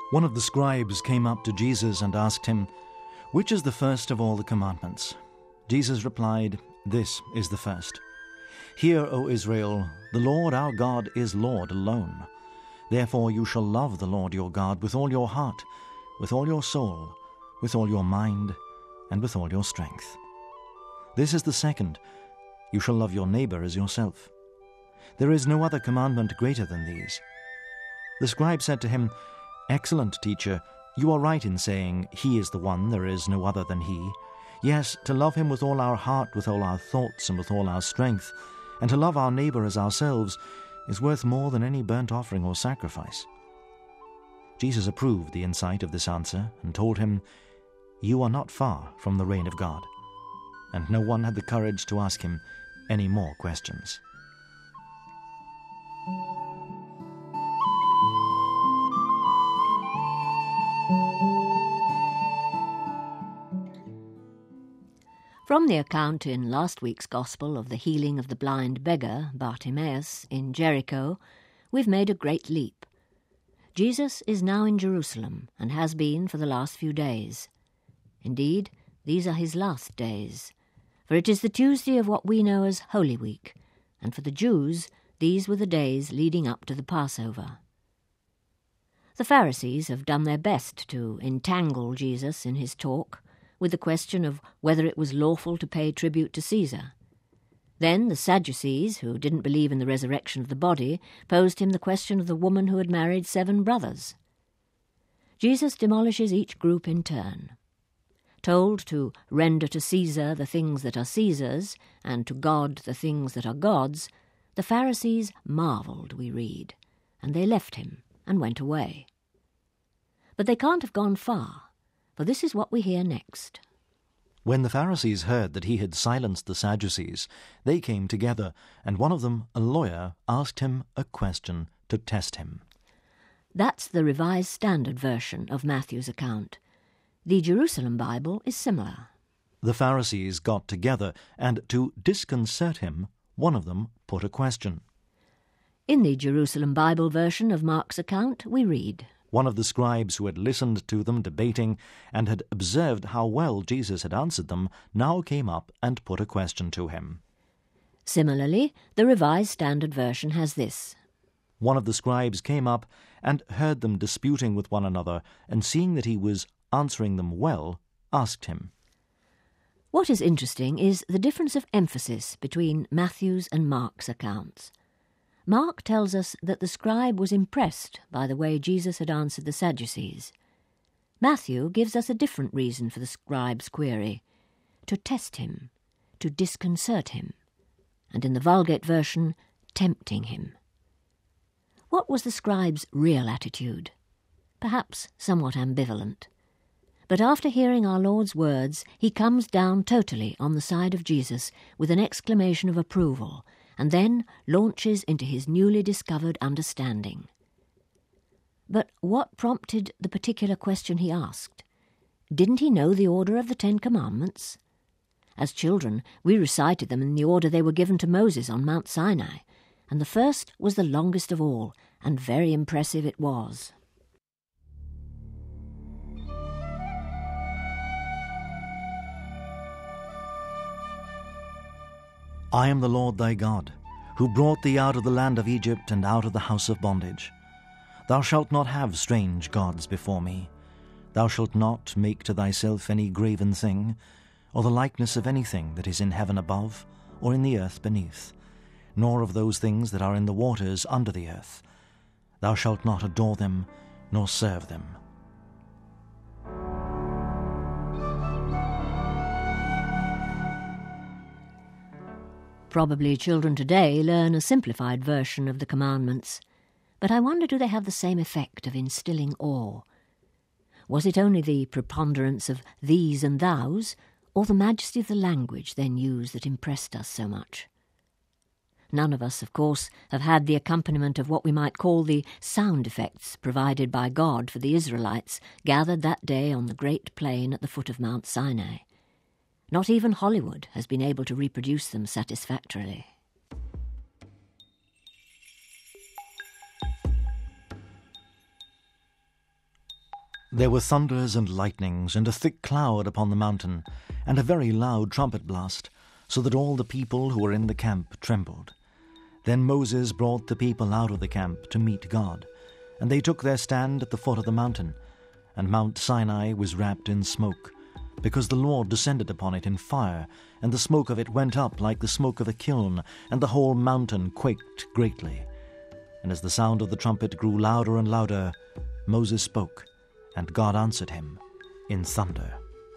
One of the scribes came up to Jesus and asked him, "Which is the first of all the commandments?" Jesus replied, "This is the first. Hear, O Israel, the Lord our God is Lord alone. Therefore you shall love the Lord your God with all your heart, with all your soul, with all your mind, and with all your strength. This is the second. You shall love your neighbor as yourself. There is no other commandment greater than these." The scribe said to him, "Excellent teacher, you are right in saying, 'He is the one, there is no other than He.' Yes, to love Him with all our heart, with all our thoughts, and with all our strength, and to love our neighbor as ourselves, is worth more than any burnt offering or sacrifice." Jesus approved the insight of this answer and told him, "You are not far from the reign of God." And no one had the courage to ask him any more questions. From the account in last week's Gospel of the healing of the blind beggar, Bartimaeus, in Jericho, we've made a great leap. Jesus is now in Jerusalem and has been for the last few days. Indeed, these are his last days, for it is the Tuesday of what we know as Holy Week, and for the Jews these were the days leading up to the Passover. The Pharisees have done their best to entangle Jesus in his talk with the question of whether it was lawful to pay tribute to Caesar. Then the Sadducees, who didn't believe in the resurrection of the body, posed him the question of the woman who had married 7 brothers. Jesus demolishes each group in turn. Told to render to Caesar the things that are Caesar's, and to God the things that are God's, the Pharisees marvelled, we read, and they left him and went away. But they can't have gone far, for this is what we hear next. When the Pharisees heard that he had silenced the Sadducees, they came together, and one of them, a lawyer, asked him a question to test him. That's the Revised Standard Version of Matthew's account. The Jerusalem Bible is similar. The Pharisees got together, and to disconcert him, one of them put a question. In the Jerusalem Bible version of Mark's account, we read, One of the scribes who had listened to them debating and had observed how well Jesus had answered them now came up and put a question to him. Similarly, the Revised Standard Version has this. One of the scribes came up and heard them disputing with one another, and seeing that he was answering them well, asked him. What is interesting is the difference of emphasis between Matthew's and Mark's accounts. Mark tells us that the scribe was impressed by the way Jesus had answered the Sadducees. Matthew gives us a different reason for the scribe's query: to test him, to disconcert him, and in the Vulgate version, tempting him. What was the scribe's real attitude? Perhaps somewhat ambivalent. But after hearing our Lord's words, he comes down totally on the side of Jesus with an exclamation of approval, and then launches into his newly discovered understanding. But what prompted the particular question he asked? Didn't he know the order of the 10 Commandments? As children, we recited them in the order they were given to Moses on Mount Sinai, and the first was the longest of all, and very impressive it was. I am the Lord thy God, who brought thee out of the land of Egypt and out of the house of bondage. Thou shalt not have strange gods before me. Thou shalt not make to thyself any graven thing, or the likeness of anything that is in heaven above, or in the earth beneath, nor of those things that are in the waters under the earth. Thou shalt not adore them, nor serve them. Probably children today learn a simplified version of the commandments, but I wonder, do they have the same effect of instilling awe? Was it only the preponderance of these and thous, or the majesty of the language then used that impressed us so much? None of us, of course, have had the accompaniment of what we might call the sound effects provided by God for the Israelites gathered that day on the great plain at the foot of Mount Sinai. Not even Hollywood has been able to reproduce them satisfactorily. There were thunders and lightnings, and a thick cloud upon the mountain, and a very loud trumpet blast, so that all the people who were in the camp trembled. Then Moses brought the people out of the camp to meet God, and they took their stand at the foot of the mountain, and Mount Sinai was wrapped in smoke, because the Lord descended upon it in fire, and the smoke of it went up like the smoke of a kiln, and the whole mountain quaked greatly. And as the sound of the trumpet grew louder and louder, Moses spoke, and God answered him in thunder.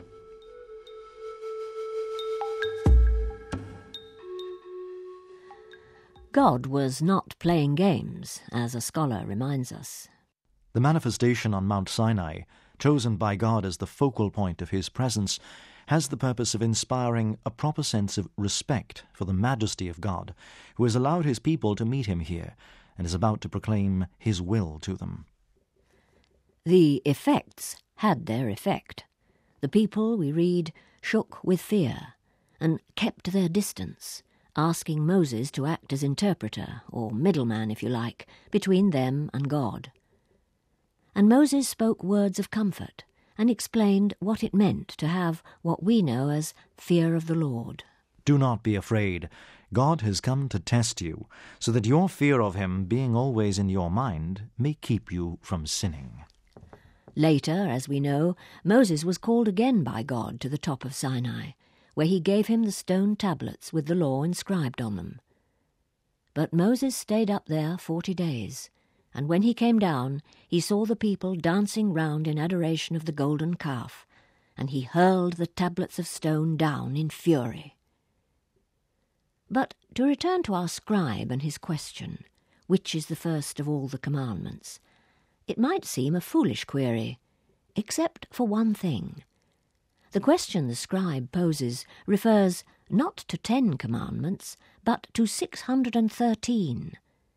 God was not playing games, as a scholar reminds us. The manifestation on Mount Sinai, chosen by God as the focal point of his presence, has the purpose of inspiring a proper sense of respect for the majesty of God, who has allowed his people to meet him here and is about to proclaim his will to them. The effects had their effect. The people, we read, shook with fear and kept their distance, asking Moses to act as interpreter, or middleman if you like, between them and God. And Moses spoke words of comfort and explained what it meant to have what we know as fear of the Lord. Do not be afraid. God has come to test you, so that your fear of him, being always in your mind, may keep you from sinning. Later, as we know, Moses was called again by God to the top of Sinai, where he gave him the stone tablets with the law inscribed on them. But Moses stayed up there 40 days, and when he came down, he saw the people dancing round in adoration of the golden calf, and he hurled the tablets of stone down in fury. But to return to our scribe and his question, which is the first of all the commandments, it might seem a foolish query, except for one thing. The question the scribe poses refers not to 10 commandments, but to 613,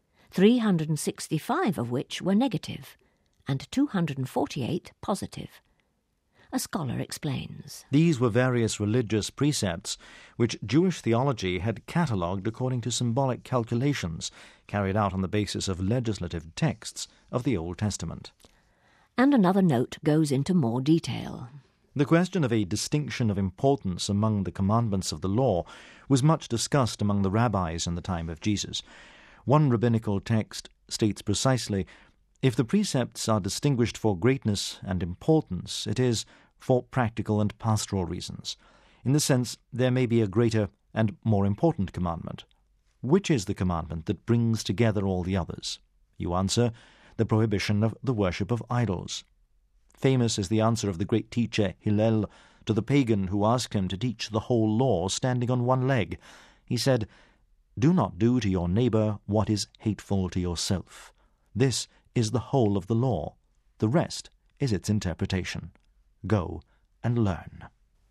365 of which were negative, and 248 positive. A scholar explains. These were various religious precepts which Jewish theology had catalogued according to symbolic calculations carried out on the basis of legislative texts of the Old Testament. And another note goes into more detail. The question of a distinction of importance among the commandments of the law was much discussed among the rabbis in the time of Jesus. One rabbinical text states precisely, "If the precepts are distinguished for greatness and importance, it is for practical and pastoral reasons. In this sense, there may be a greater and more important commandment. Which is the commandment that brings together all the others? You answer, the prohibition of the worship of idols. Famous is the answer of the great teacher Hillel to the pagan who asked him to teach the whole law standing on one leg. He said, "Do not do to your neighbor what is hateful to yourself. This is the whole of the law. The rest is its interpretation. Go and learn."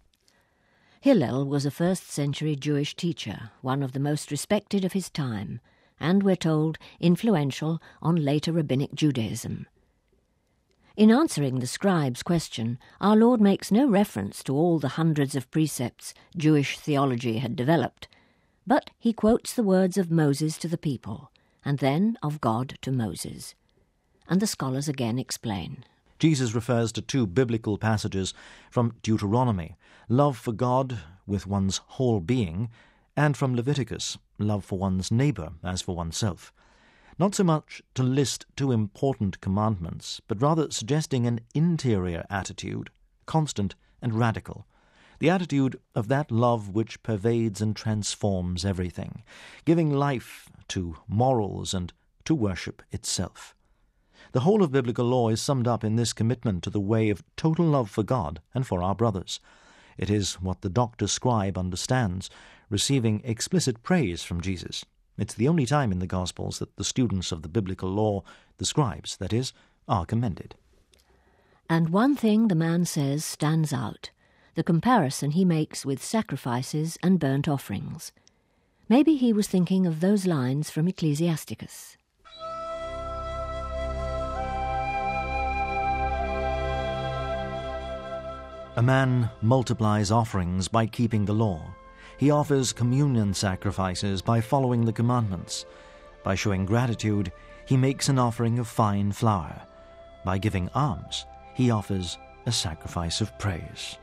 Hillel was a first-century Jewish teacher, one of the most respected of his time, and, we're told, influential on later rabbinic Judaism. In answering the scribe's question, our Lord makes no reference to all the hundreds of precepts Jewish theology had developed, but he quotes the words of Moses to the people, and then of God to Moses. And the scholars again explain. Jesus refers to 2 biblical passages from Deuteronomy, love for God with one's whole being, and from Leviticus, love for one's neighbor as for oneself. Not so much to list 2 important commandments, but rather suggesting an interior attitude, constant and radical, the attitude of that love which pervades and transforms everything, giving life to morals and to worship itself. The whole of biblical law is summed up in this commitment to the way of total love for God and for our brothers. It is what the doctor-scribe understands, receiving explicit praise from Jesus. It's the only time in the Gospels that the students of the biblical law, the scribes, that is, are commended. And one thing the man says stands out, the comparison he makes with sacrifices and burnt offerings. Maybe he was thinking of those lines from Ecclesiasticus. A man multiplies offerings by keeping the law. He offers communion sacrifices by following the commandments. By showing gratitude, he makes an offering of fine flour. By giving alms, he offers a sacrifice of praise.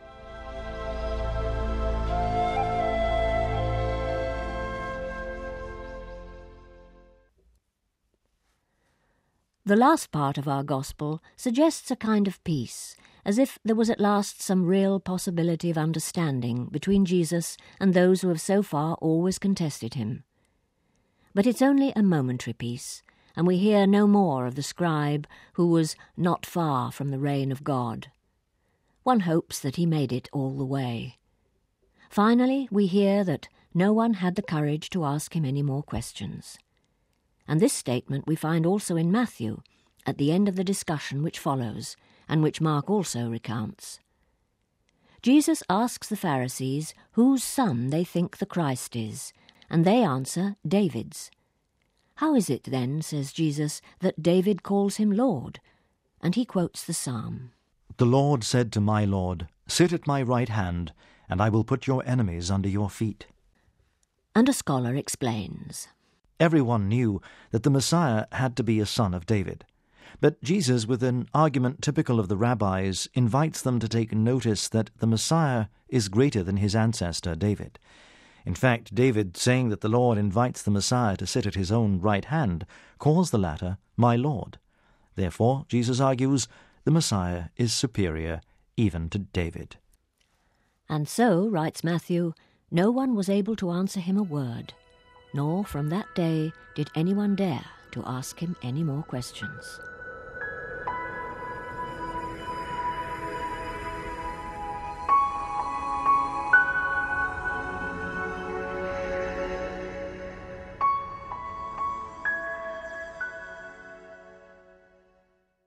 The last part of our Gospel suggests a kind of peace, as if there was at last some real possibility of understanding between Jesus and those who have so far always contested him. But it's only a momentary peace, and we hear no more of the scribe who was not far from the reign of God. One hopes that he made it all the way. Finally, we hear that no one had the courage to ask him any more questions. And this statement we find also in Matthew, at the end of the discussion which follows, and which Mark also recounts. Jesus asks the Pharisees whose son they think the Christ is, and they answer, David's. How is it then, says Jesus, that David calls him Lord? And he quotes the psalm. The Lord said to my Lord, sit at my right hand, and I will put your enemies under your feet. And a scholar explains. Everyone knew that the Messiah had to be a son of David. But Jesus, with an argument typical of the rabbis, invites them to take notice that the Messiah is greater than his ancestor David. In fact, David, saying that the Lord invites the Messiah to sit at his own right hand, calls the latter my Lord. Therefore, Jesus argues, the Messiah is superior even to David. And so, writes Matthew, no one was able to answer him a word, nor from that day did anyone dare to ask him any more questions.